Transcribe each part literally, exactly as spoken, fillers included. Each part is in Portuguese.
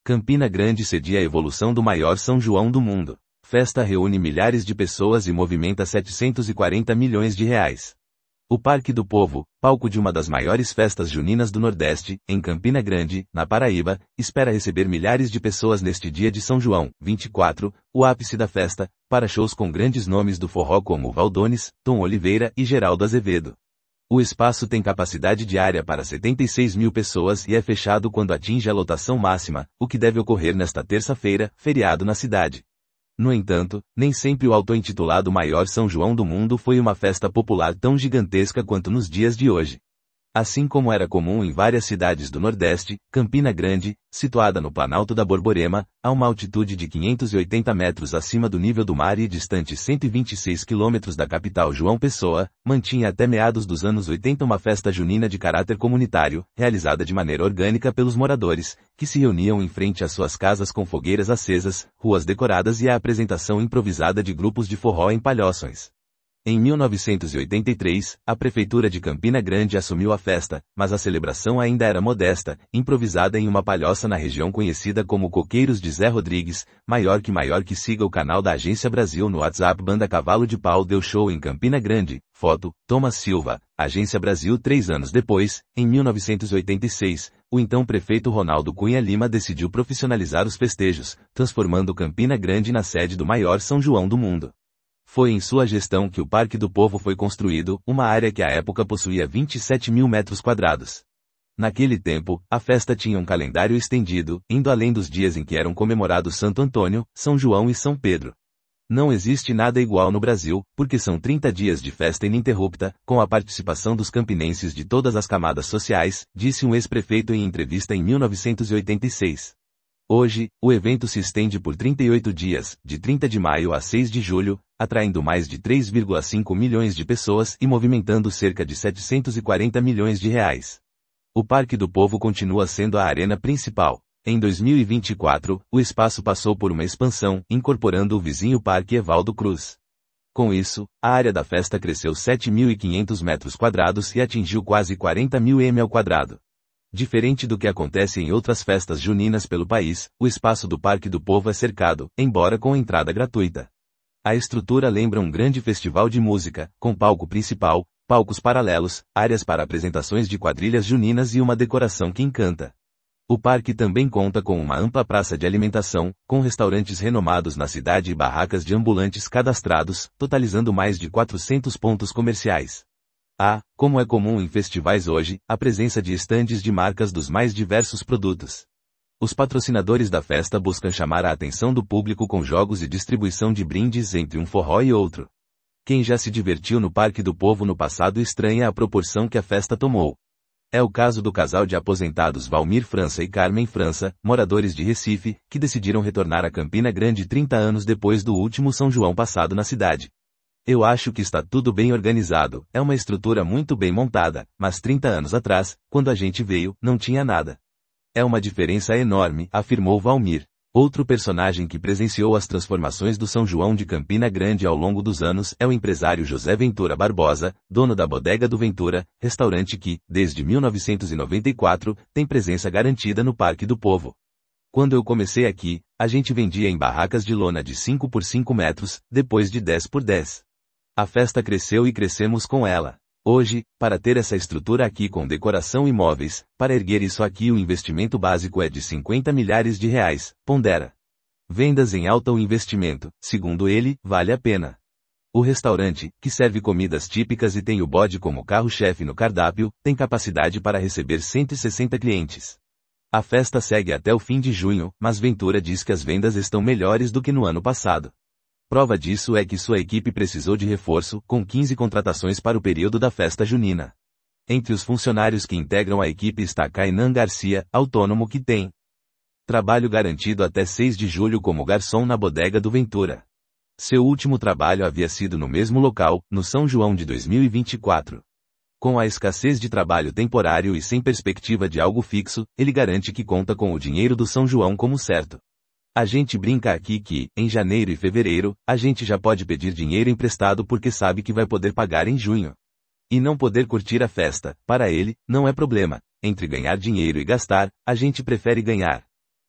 Campina Grande cedia a evolução do maior São João do mundo. Festa reúne milhares de pessoas e movimenta setecentos e quarenta milhões de reais. O Parque do Povo, palco de uma das maiores festas juninas do Nordeste, em Campina Grande, na Paraíba, espera receber milhares de pessoas neste dia de São João, vinte e quatro, o ápice da festa, para shows com grandes nomes do forró como Valdones, Tom Oliveira e Geraldo Azevedo. O espaço tem capacidade diária para setenta e seis mil pessoas e é fechado quando atinge a lotação máxima, o que deve ocorrer nesta terça-feira, feriado na cidade. No entanto, nem sempre o auto-intitulado maior São João do mundo foi uma festa popular tão gigantesca quanto nos dias de hoje. Assim como era comum em várias cidades do Nordeste, Campina Grande, situada no Planalto da Borborema, a uma altitude de quinhentos e oitenta metros acima do nível do mar e distante cento e vinte e seis quilômetros da capital João Pessoa, mantinha até meados dos anos oitenta uma festa junina de caráter comunitário, realizada de maneira orgânica pelos moradores, que se reuniam em frente às suas casas com fogueiras acesas, ruas decoradas e a apresentação improvisada de grupos de forró em palhoções. Em mil novecentos e oitenta e três, a Prefeitura de Campina Grande assumiu a festa, mas a celebração ainda era modesta, improvisada em uma palhoça na região conhecida como Coqueiros de Zé Rodrigues, maior que maior que siga o canal da Agência Brasil no WhatsApp. Banda Cavalo de Pau deu show em Campina Grande, foto, Thomas Silva, Agência Brasil. Três anos depois, em mil novecentos e oitenta e seis, o então prefeito Ronaldo Cunha Lima decidiu profissionalizar os festejos, transformando Campina Grande na sede do maior São João do mundo. Foi em sua gestão que o Parque do Povo foi construído, uma área que à época possuía vinte e sete mil metros quadrados. Naquele tempo, a festa tinha um calendário estendido, indo além dos dias em que eram comemorados Santo Antônio, São João e São Pedro. Não existe nada igual no Brasil, porque são trinta dias de festa ininterrupta, com a participação dos campinenses de todas as camadas sociais, disse um ex-prefeito em entrevista em mil novecentos e oitenta e seis. Hoje, o evento se estende por trinta e oito dias, de trinta de maio a seis de julho, atraindo mais de três vírgula cinco milhões de pessoas e movimentando cerca de setecentos e quarenta milhões de reais. O Parque do Povo continua sendo a arena principal. Em dois mil e vinte e quatro, o espaço passou por uma expansão, incorporando o vizinho Parque Evaldo Cruz. Com isso, a área da festa cresceu sete mil e quinhentos metros quadrados e atingiu quase quarenta mil metros ao quadrado. Diferente do que acontece em outras festas juninas pelo país, o espaço do Parque do Povo é cercado, embora com entrada gratuita. A estrutura lembra um grande festival de música, com palco principal, palcos paralelos, áreas para apresentações de quadrilhas juninas e uma decoração que encanta. O parque também conta com uma ampla praça de alimentação, com restaurantes renomados na cidade e barracas de ambulantes cadastrados, totalizando mais de quatrocentos pontos comerciais. Há, como é comum em festivais hoje, a presença de estandes de marcas dos mais diversos produtos. Os patrocinadores da festa buscam chamar a atenção do público com jogos e distribuição de brindes entre um forró e outro. Quem já se divertiu no Parque do Povo no passado estranha a proporção que a festa tomou. É o caso do casal de aposentados Valmir França e Carmen França, moradores de Recife, que decidiram retornar a Campina Grande trinta anos depois do último São João passado na cidade. Eu acho que está tudo bem organizado, é uma estrutura muito bem montada, mas trinta anos atrás, quando a gente veio, não tinha nada. É uma diferença enorme, afirmou Valmir. Outro personagem que presenciou as transformações do São João de Campina Grande ao longo dos anos é o empresário José Ventura Barbosa, dono da Bodega do Ventura, restaurante que, desde mil novecentos e noventa e quatro, tem presença garantida no Parque do Povo. Quando eu comecei aqui, a gente vendia em barracas de lona de cinco por cinco metros, depois de dez por dez. A festa cresceu e crescemos com ela. Hoje, para ter essa estrutura aqui com decoração e móveis, para erguer isso aqui o investimento básico é de cinquenta milhares de reais, pondera. Vendas em alta o investimento, segundo ele, vale a pena. O restaurante, que serve comidas típicas e tem o bode como carro-chefe no cardápio, tem capacidade para receber cento e sessenta clientes. A festa segue até o fim de junho, mas Ventura diz que as vendas estão melhores do que no ano passado. Prova disso é que sua equipe precisou de reforço, com quinze contratações para o período da festa junina. Entre os funcionários que integram a equipe está Kainan Garcia, autônomo que tem trabalho garantido até seis de julho como garçom na Bodega do Ventura. Seu último trabalho havia sido no mesmo local, no São João de dois mil e vinte e quatro. Com a escassez de trabalho temporário e sem perspectiva de algo fixo, ele garante que conta com o dinheiro do São João como certo. A gente brinca aqui que, em janeiro e fevereiro, a gente já pode pedir dinheiro emprestado porque sabe que vai poder pagar em junho. E não poder curtir a festa, para ele, não é problema. Entre ganhar dinheiro e gastar, a gente prefere ganhar.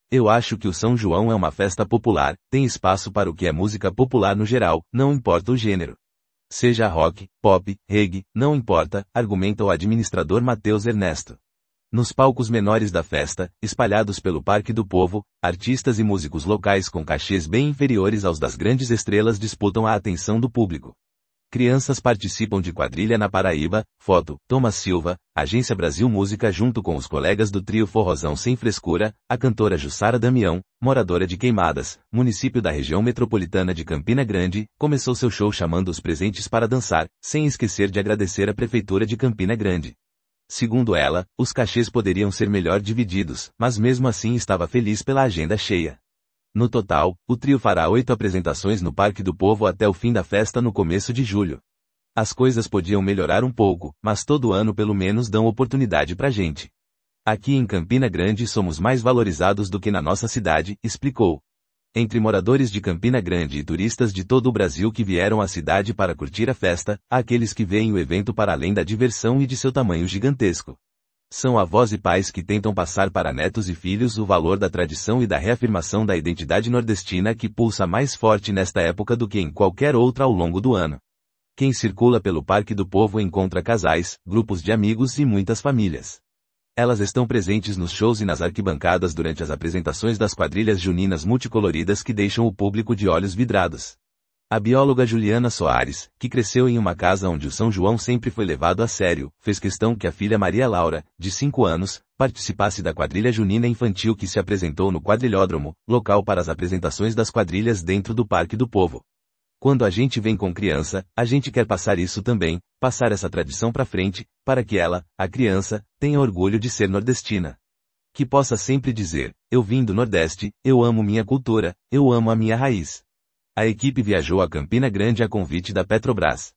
Eu acho que o São João é uma festa popular, tem espaço para o que é música popular no geral, não importa o gênero. Seja rock, pop, reggae, não importa, argumenta o administrador Matheus Ernesto. Nos palcos menores da festa, espalhados pelo Parque do Povo, artistas e músicos locais com cachês bem inferiores aos das grandes estrelas disputam a atenção do público. Crianças participam de quadrilha na Paraíba, foto, Thomas Silva, Agência Brasil Música junto com os colegas do trio Forrozão Sem Frescura, a cantora Jussara Damião, moradora de Queimadas, município da região metropolitana de Campina Grande, começou seu show chamando os presentes para dançar, sem esquecer de agradecer a Prefeitura de Campina Grande. Segundo ela, os cachês poderiam ser melhor divididos, mas mesmo assim estava feliz pela agenda cheia. No total, o trio fará oito apresentações no Parque do Povo até o fim da festa no começo de julho. As coisas podiam melhorar um pouco, mas todo ano pelo menos dão oportunidade pra gente. Aqui em Campina Grande somos mais valorizados do que na nossa cidade, explicou. Entre moradores de Campina Grande e turistas de todo o Brasil que vieram à cidade para curtir a festa, há aqueles que veem o evento para além da diversão e de seu tamanho gigantesco. São avós e pais que tentam passar para netos e filhos o valor da tradição e da reafirmação da identidade nordestina que pulsa mais forte nesta época do que em qualquer outra ao longo do ano. Quem circula pelo Parque do Povo encontra casais, grupos de amigos e muitas famílias. Elas estão presentes nos shows e nas arquibancadas durante as apresentações das quadrilhas juninas multicoloridas que deixam o público de olhos vidrados. A bióloga Juliana Soares, que cresceu em uma casa onde o São João sempre foi levado a sério, fez questão que a filha Maria Laura, de cinco anos, participasse da quadrilha junina infantil que se apresentou no Quadrilhódromo, local para as apresentações das quadrilhas dentro do Parque do Povo. Quando a gente vem com criança, a gente quer passar isso também, passar essa tradição para frente, para que ela, a criança, tenha orgulho de ser nordestina. Que possa sempre dizer, eu vim do Nordeste, eu amo minha cultura, eu amo a minha raiz. A equipe viajou a Campina Grande a convite da Petrobras.